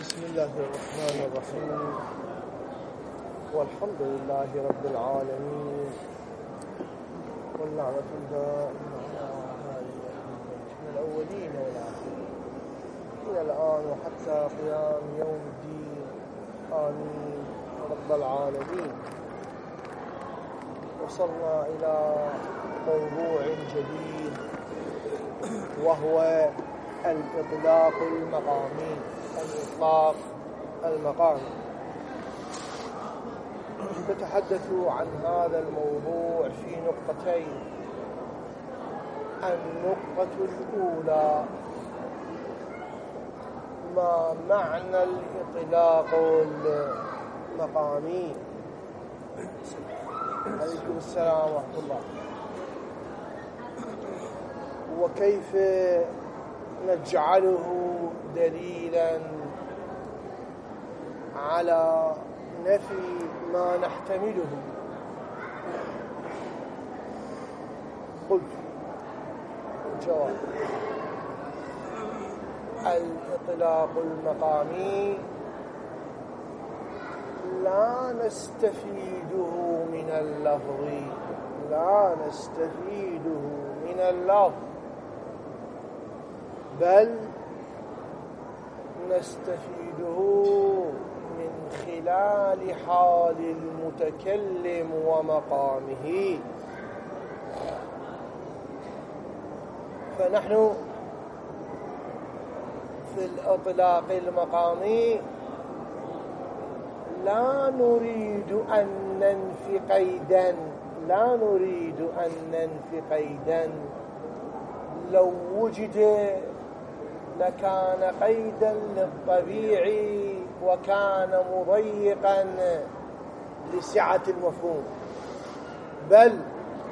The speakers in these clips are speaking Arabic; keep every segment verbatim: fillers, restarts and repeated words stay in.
بسم الله الرحمن الرحيم والحمد لله رب العالمين والنعمة الدائمة على أعمالنا من الأولين والآخرين إلى الآن وحتى قيام يوم الدين آمين رب العالمين. وصلنا إلى موضوع جديد وهو الإطلاق المقامي. الإطلاق المقامي نتحدث عن هذا الموضوع في نقطتين. النقطة الأولى ما معنى الإطلاق المقامي. عليكم السلام ورحمة الله. وكيف نجعله دليلا على نفي ما نحتمله. قلت الجواب الإطلاق المقامي لا نستفيده من اللفظ لا نستفيده من اللفظ بل نستفيده من خلال حال المتكلم ومقامه. فنحن في الإطلاق المقامي لا نريد أن ننفي قيدا لا نريد أن ننفي قيدا لو وجد لكان قيدا للطبيعي وكان مضيقا لسعة المفهوم، بل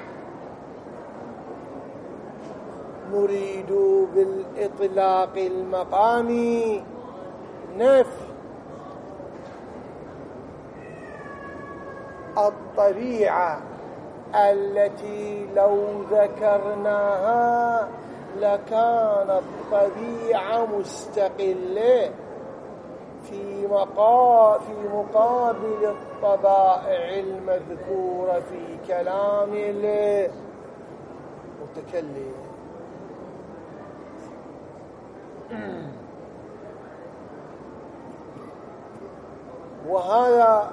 نريد بالإطلاق المقامي نفي الطبيعة التي لو ذكرناها لكانت طبيعة مستقلة في مقا في مقابل الطبائع المذكورة في كلام المتكلم. وهذا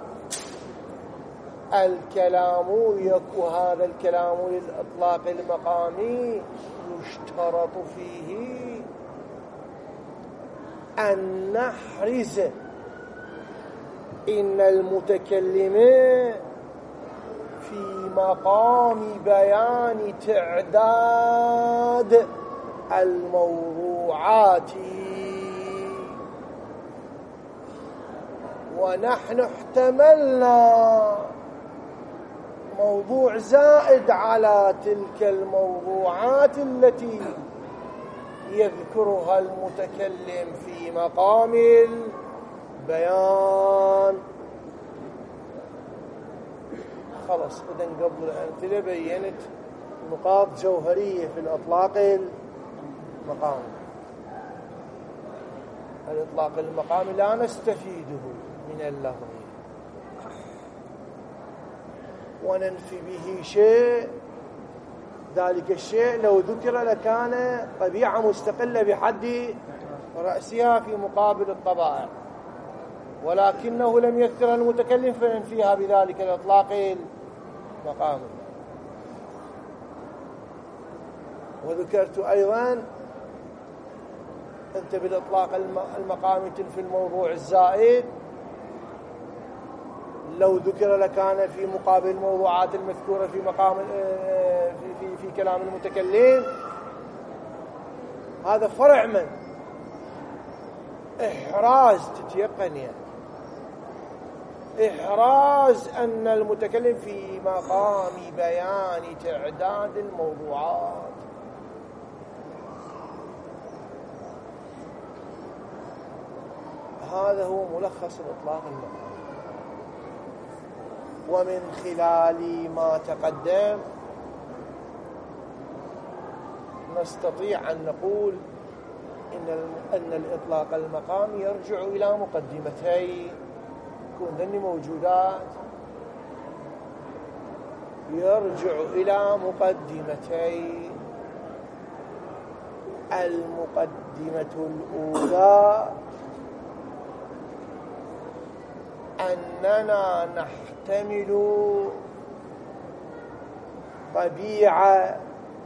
الكلام وهذا الكلام للإطلاق المقامي يشترط فيه أن نحرز إن المتكلم في مقام بيان تعداد الموضوعات، ونحن احتملنا موضوع زائد على تلك الموضوعات التي يذكرها المتكلم في مقام البيان. خلاص إذن قبل الأمثلة بيّنت نقاط جوهرية في الإطلاق المقامي. الإطلاق المقامي لا نستفيده من اللفظ وننفي به شيء، ذلك الشيء لو ذكر لكان طبيعة مستقلة بحد رأسها في مقابل الطبائع، ولكنه لم يذكر المتكلم فننفيها بذلك الإطلاق المقامي. وذكرت أيضا أنت بالإطلاق المقامي تنفي الموضوع الزائد لو ذكر لكان في مقابل الموضوعات المذكورة في مقام في في في كلام المتكلم. هذا فرع من إحراز تتيقن، يعني إحراز أن المتكلم في مقام بيان تعداد الموضوعات. هذا هو ملخص الإطلاق المقامي. ومن خلال ما تقدم نستطيع أن نقول أن أن الإطلاق المقام يرجع إلى مقدمتين، يكون ذني موجودات يرجع إلى مقدمتين. المقدمة الأولى أننا نحتمل طبيعة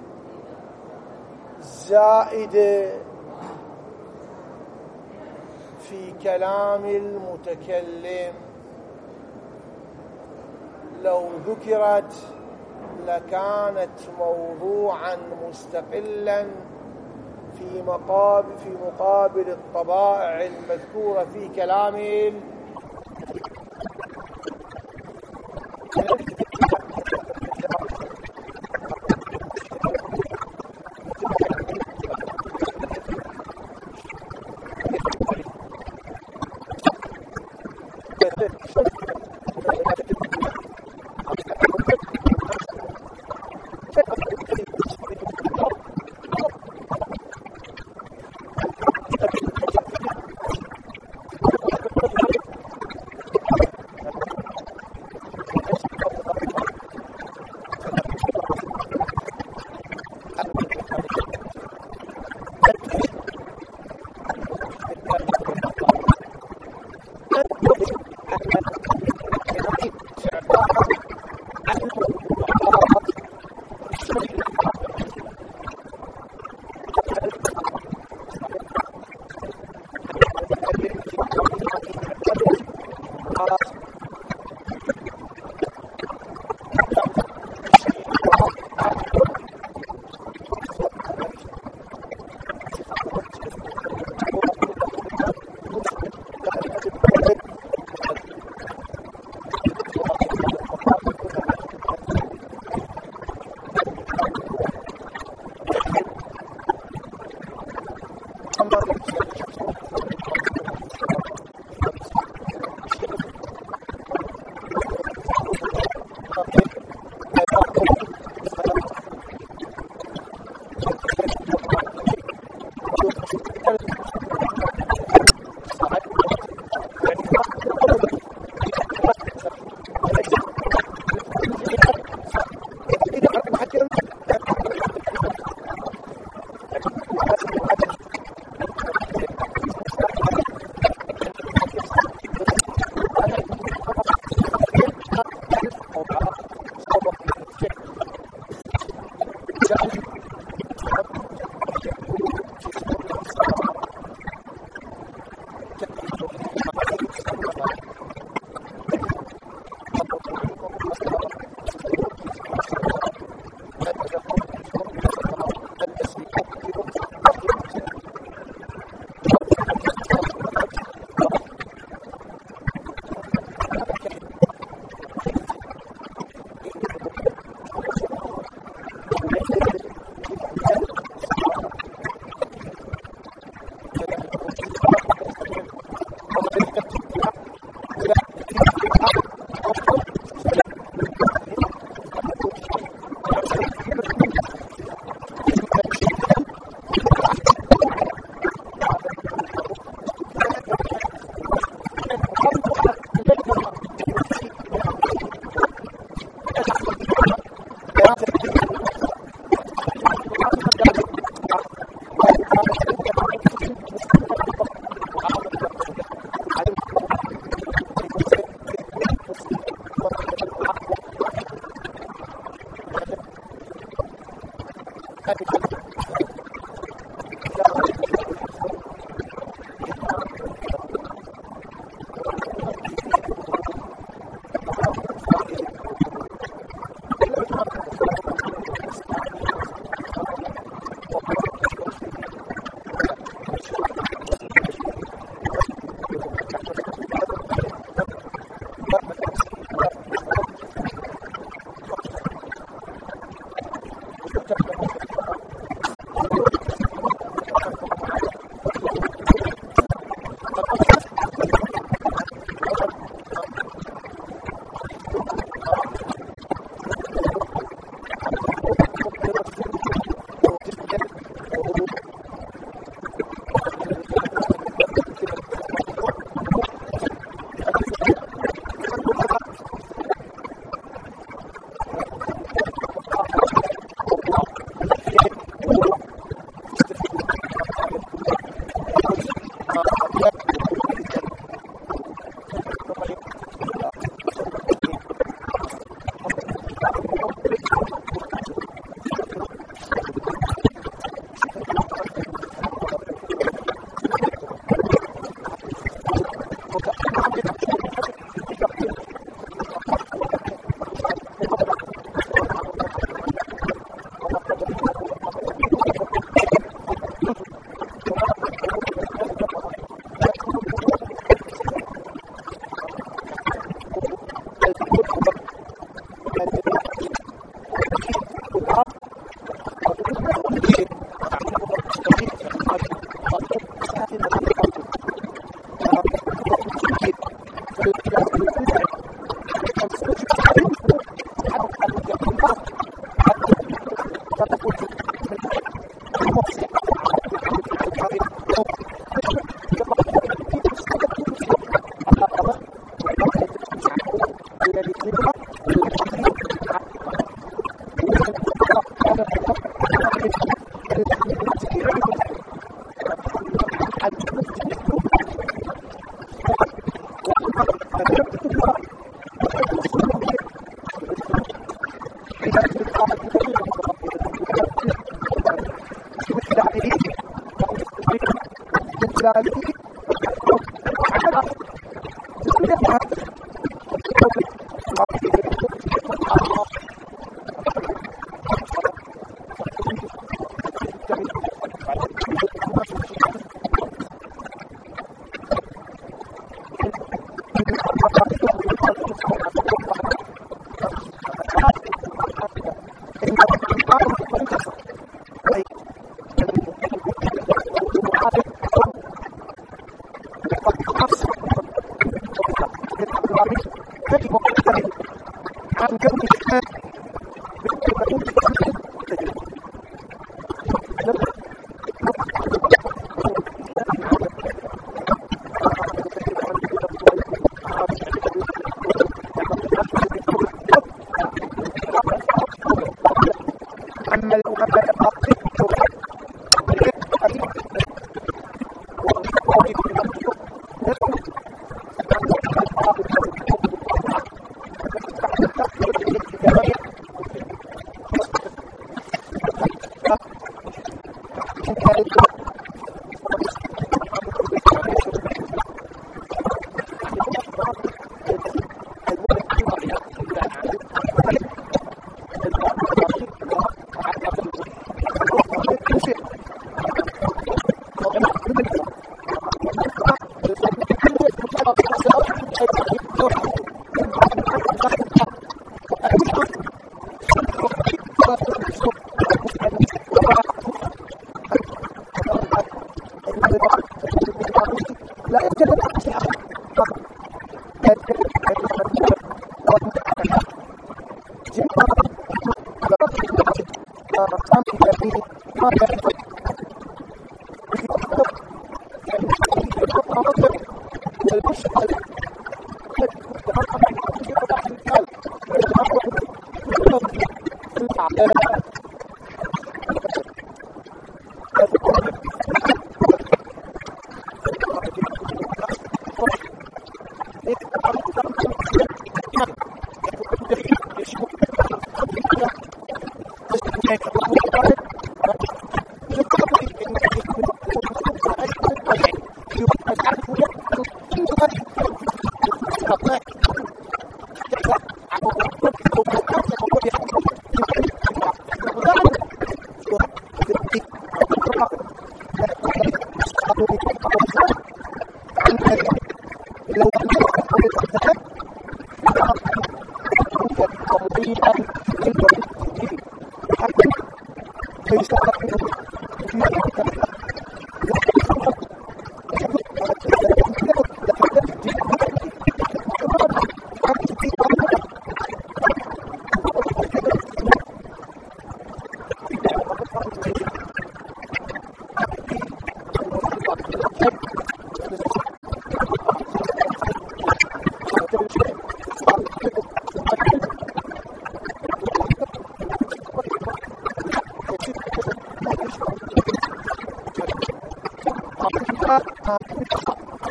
زائدة في كلام المتكلم، لو ذكرت لكانت موضوعا مستقلا في مقابل في مقابل الطبائع المذكورة في كلام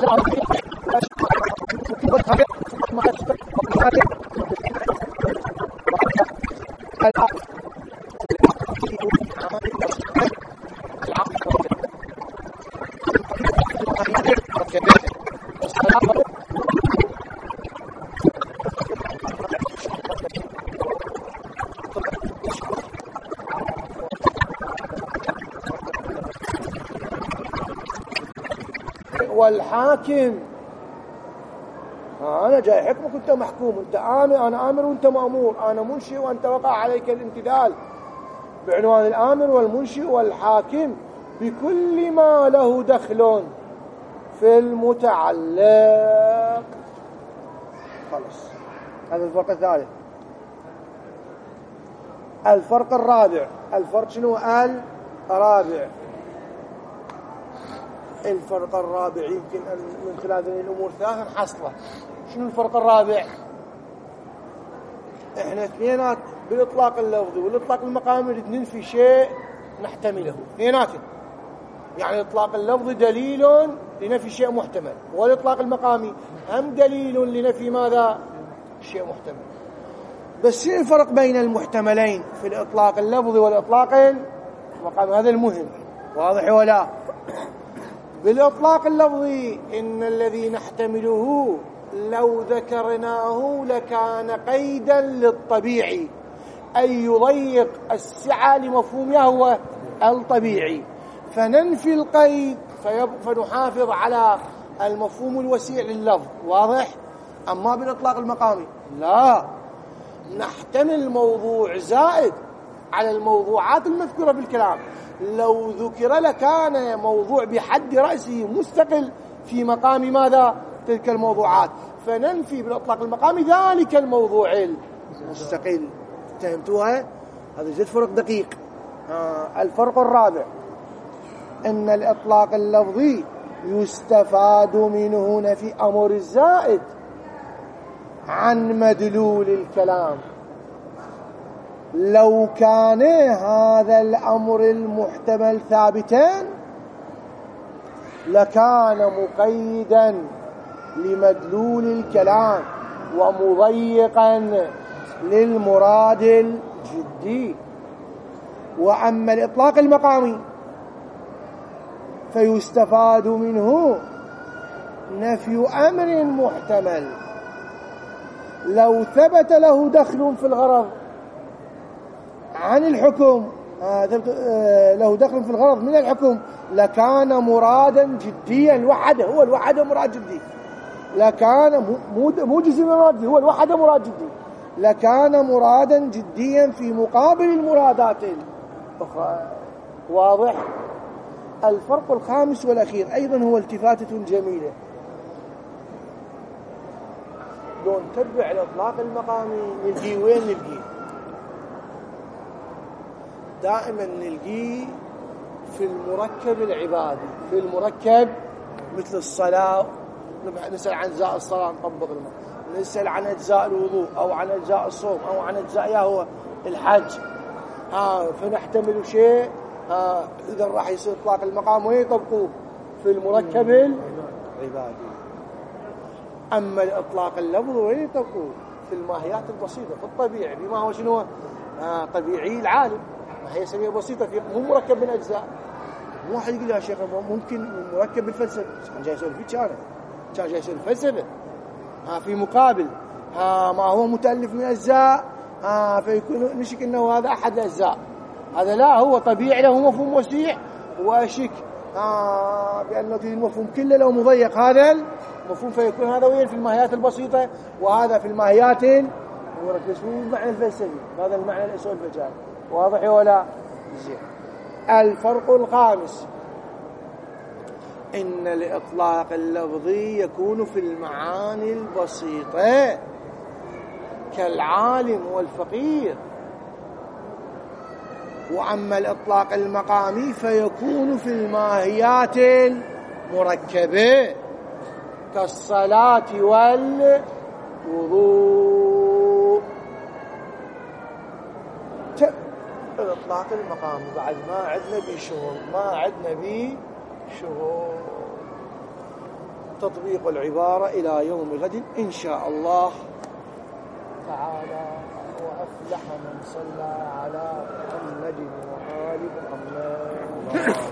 والحاكم أنا جاي حكمك أنت محكوم، أنت آمر أنا آمر وأنت مأمور، أنا منشئ وأنت وقع عليك الامتثال بعنوان الآمر والمنشئ والحاكم بكل ما له دخل في المتعلق. خلص هذا الفرق الثالث. الفرق الرابع، الفرق شنو؟ الرابع الفرق الرابع يمكن أن من خلال هذه الأمور ثلاثة نحصله. شنو الفرق الرابع؟ إحنا اثنينات بالإطلاق اللفظي والإطلاق المقامي الاثنين في شيء نحتمله اثنينات، يعني الإطلاق اللفظي دليل لنفي شيء محتمل، والإطلاق المقامي هم دليل لنفي ماذا؟ شيء محتمل. بس شنو الفرق بين المحتملين في الإطلاق اللفظي والإطلاق المقامي؟ هذا المهم، واضح ولا؟ بالإطلاق اللفظي إن الذي نحتمله لو ذكرناه لكان قيدا للطبيعي، أي يضيق السعة لمفهومه هو الطبيعي، فننفي القيد فنحافظ على المفهوم الوسيع لللفظ، واضح؟ أما بالإطلاق المقامي لا، نحتمل موضوع زائد على الموضوعات المذكورة في الكلام، لو ذكر لكان موضوع بحد رأسه مستقل في مقام ماذا؟ تلك الموضوعات، فننفي بالإطلاق المقامي ذلك الموضوع المستقل. فهمتوها؟ هذا جد فرق دقيق. آه الفرق الرابع إن الإطلاق اللفظي يستفاد منه نفي أمر الزائد عن مدلول الكلام، لو كان هذا الأمر المحتمل ثابتا لكان مقيدا لمدلول الكلام ومضيقا للمراد الجدي. وأما الإطلاق المقامي فيستفاد منه نفي أمر محتمل لو ثبت له دخل في الغرض عن الحكم، له دخل في الغرض من الحكم لكان مرادا جديا وحده، هو الوحده مراد جدي، لكان مو جزء من المراد، هو الوحده مراد جدي، لكان مرادا جديا في مقابل المرادات الأخرى. واضح؟ الفرق الخامس والأخير أيضا هو التفاتة جميلة. لو نتبع الإطلاق المقامي نلقيه وين نلقيه؟ دائما نلقيه في المركب العبادي، في المركب مثل الصلاة، نسأل عن أجزاء الصلاة نطبق الماء، نسأل عن أجزاء الوضوء أو عن أجزاء الصوم أو عن أجزاء يا هو الحج. ها فنحتمل شيء، ها إذا راح يصير إطلاق المقام وين يطبقوه؟ في المركب العبادي. أما الإطلاق اللفظي وين يطبقوه؟ في الماهيات البسيطة، في الطبيعي، بما هو شنو؟ آه طبيعي العالم، هي سمية بسيطة، في مو مركب من أجزاء. مو واحد يقول يا شيخ ممكن مركب بالفلسفة، كان جاي يسولف فيك، أنا كان جاي يسولف فلسفة. ها في مقابل ها ما هو متألف من أجزاء، ها فيكون نشك إنه هذا أحد الأجزاء، هذا لا، هو طبيعي له مفهوم وسيع، وأشك ها بأنه في المفهوم كله لو مضيق هذا المفهوم، فيكون هذا وين في الماهيات البسيطة وهذا في الماهيات المركبة. شو المعنى الفلسفي؟ هذا المعنى اللي يسولف فيه. واضح ولا؟ زين. الفرق الخامس إن الإطلاق اللفظي يكون في المعاني البسيطة كالعالم والفقير، وأما الإطلاق المقامي فيكون في الماهيات المركبة كالصلاة والوضوء. الإطلاق المقامي بعد ما عدنا بيه شغل، ما عدنا بيه شغل. تطبيق العبارة إلى يوم غد إن شاء الله تعالى. وأفلح من صلى على محمد وآل محمد.